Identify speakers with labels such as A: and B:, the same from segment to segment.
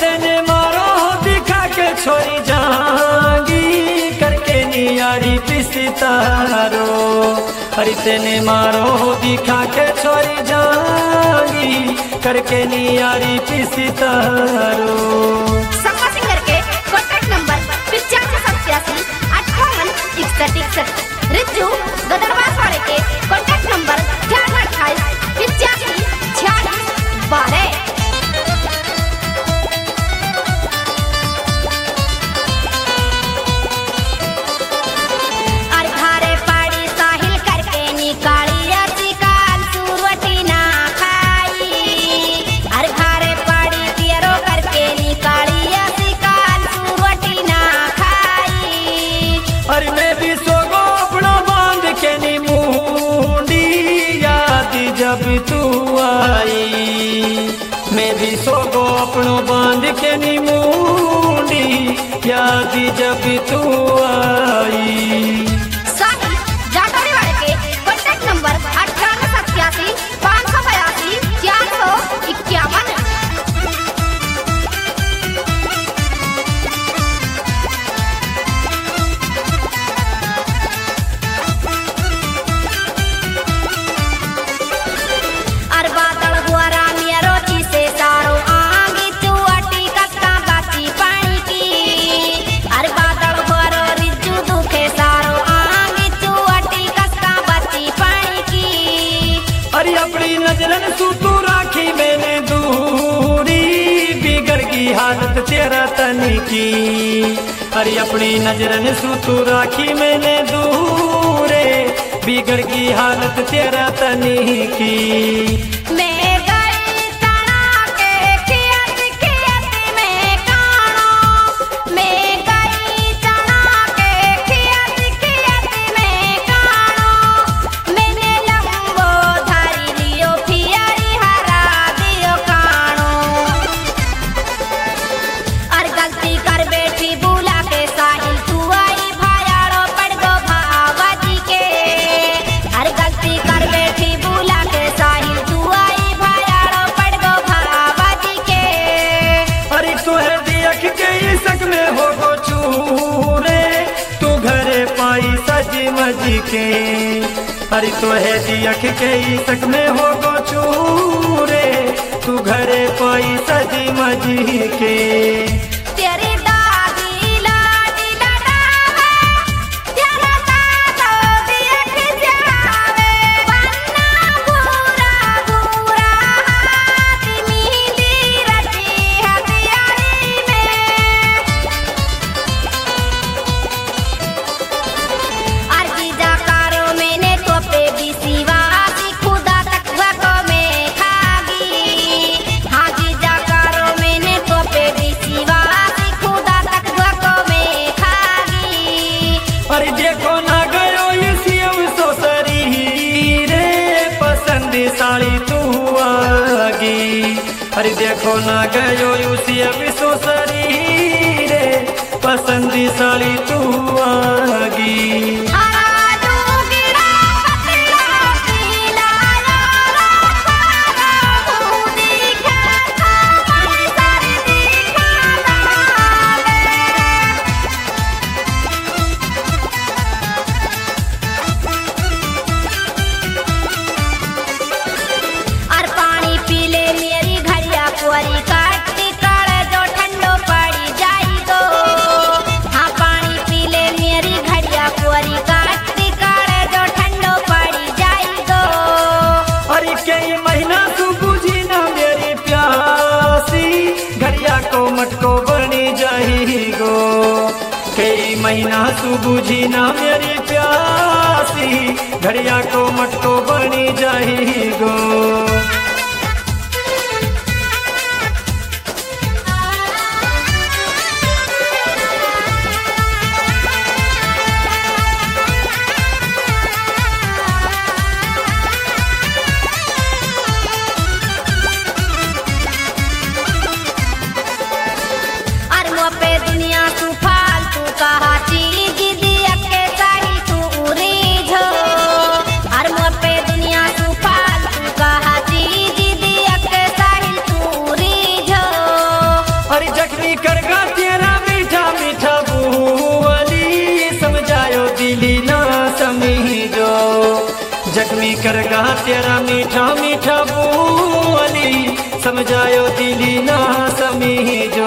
A: तेने मारो दिखा के छोरी जांगी करके नियारी पिसतारो। अरे तेने मारो दिखा के छोरी जांगी करके नियारी पिसतारो।
B: सम्मा सिंगर के कॉन्टैक्ट नंबर 8587886161। रिज्जू गदरवास वाले के कॉन्टैक्ट नंबर 8828854612।
A: अरे मैं भी सोगो अपना बांध के नी मुंडी याद जब तू आई। मैं भी सोगो अपनो बांध के नी मुंडी याद जब तू आई।
B: साहिल जाटोरी वाले के कॉन्टैक्ट नंबर 9887582451।
A: अपनी नजरन सू तू राखी मैंने दूरी बिगड़ की हालत तेरा तन की। अरे अपनी नजरन सू तू राखी मैंने दूरे बिगड़ की हालत तेरा तन की। मजी के अरे तो है दियख के तक में हो गो चूरे तू घरे पाई सजी मजी के।
B: तेरी दादी लाडी लड़ावे तेरा दादा दियख जावे बन्ना बुरा बुरा हाथ मीली रची हथियारी में। अर्जी जाकारो मैंने तो पे भी सिवा खुदा तक को में खागी। हाजी जाकारो मैंने तो पे भी सिवा खुदा तक को में खागी।
A: अरे देखो ना गयो इसी सो सरी रे पसंद साड़ी तू आगी। अरे देखो ना गयो उसी सो सरी रे पसंद साड़ी तू आगी। मटको बनी जाही गो कई महीना तू बुझी ना मेरी प्यासी घड़िया को मटको बनी जाही गो।
B: दुनिया तू फालतू कहा चीज
A: तेरा मीठा मीठा बोली समझायो दिली ना समझो।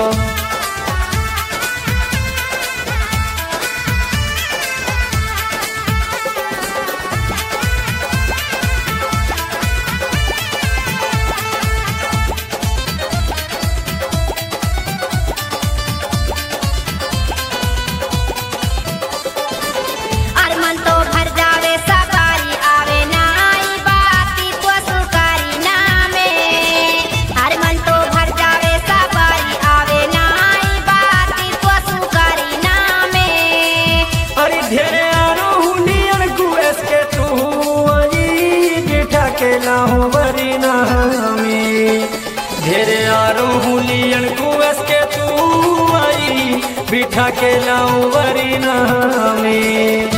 A: ढेरे आरो हुलियन कुएस के तू आई बिठा के लाऊं वरीना में।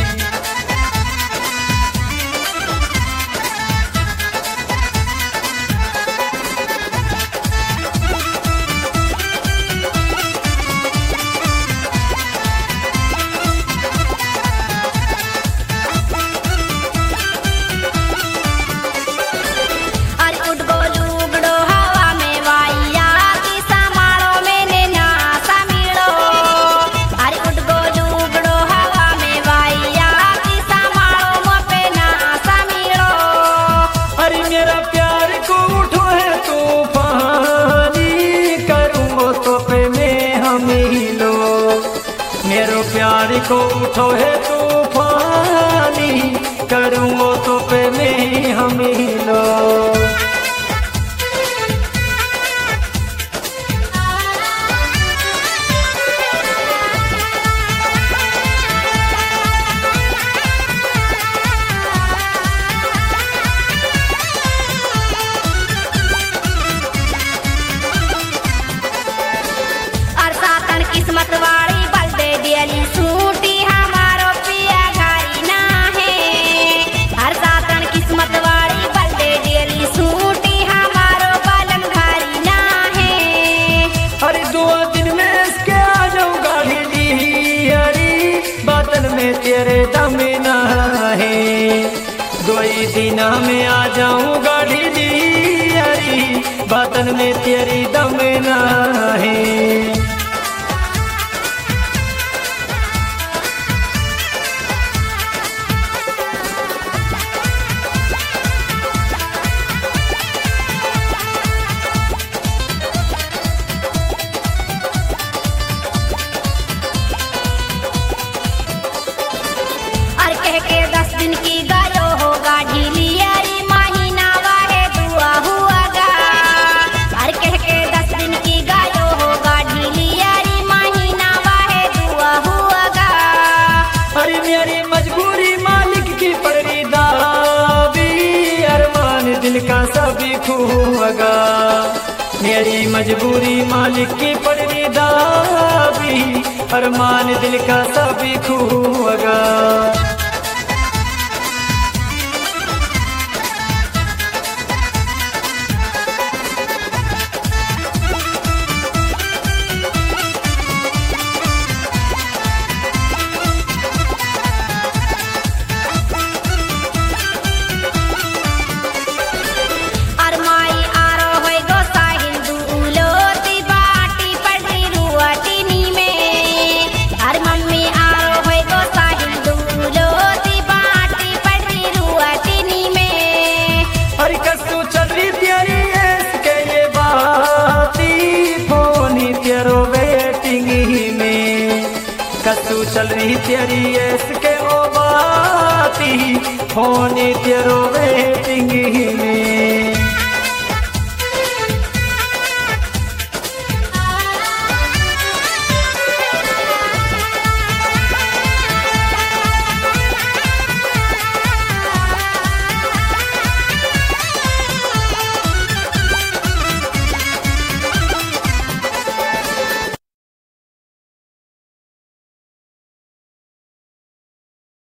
A: मेरो प्यार को उठो है तूफानी करूँ तो पे में हम लो।
B: किस्मत वाली बलदे दियली सूटी हमारो पिया घारी ना है। हर सातन किस्मत वाली बलदे दियली सूटी हमारो बालम घारी ना है।
A: अरे 2 दिन में इसके आ जाऊँ गाड़ी ली अरे बादल में तेरे दम ना है। 2 दिन में आ जाऊँ गाड़ी ली अरे बादल में तेरी दम ना है।
B: के 10 दिन की गायो होगा ढीली यारी महीना वाहे दुआ हुआगा। हर कह के 10 दिन की गायो होगा ढीली यारी महीना वाहे दुआ हुआगा।
A: अरे मेरी मजबूरी मालिक की पड़ी दाबी अरमान दिल का सभी खूगा। मेरी मजबूरी मालिक की पड़ी दाबी अरमान दिल का सभी खूगा। कसू चल रही तेरी इसके ओ बाती फोन तेरो वेटिंग में।